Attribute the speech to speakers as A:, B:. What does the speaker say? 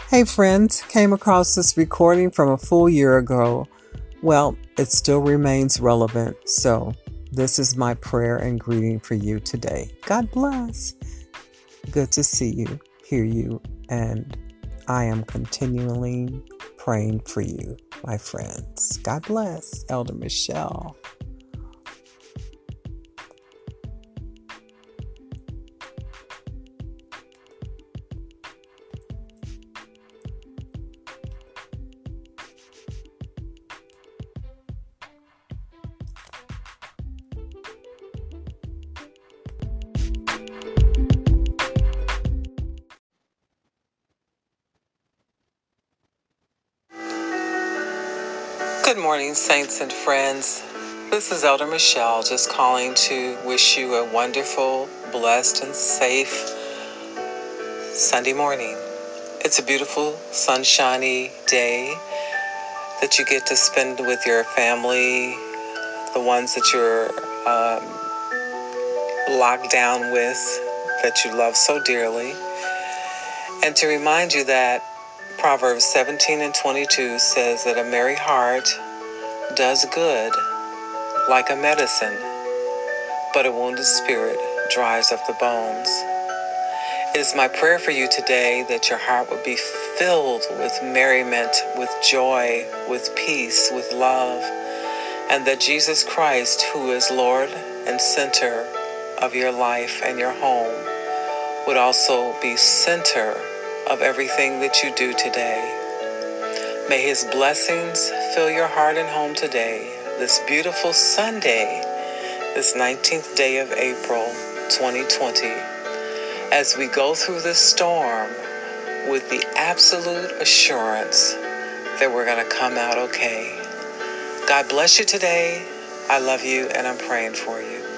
A: Hey friends, came across this recording from a full year ago. Well, it still remains relevant, so this is my prayer and greeting for you today. God bless. Good to see you, hear you, and I am continually praying for you, my friends. God bless, Elder Michelle. Good morning, saints and friends. This is Elder Michelle, just calling to wish you a wonderful, blessed, and safe Sunday morning. It's a beautiful, sunshiny day that you get to spend with your family, the ones that you're locked down with, that you love so dearly. And to remind you that Proverbs 17 and 22 says that a merry heart does good like a medicine, but a wounded spirit dries up the bones. It is my prayer for you today that your heart would be filled with merriment, with joy, with peace, with love, and that Jesus Christ, who is Lord and center of your life and your home, would also be center of everything that you do today. May His blessings fill your heart and home today, this beautiful Sunday, this 19th day of April, 2020, as we go through this storm with the absolute assurance that we're going to come out okay. God bless you today. I love you and I'm praying for you.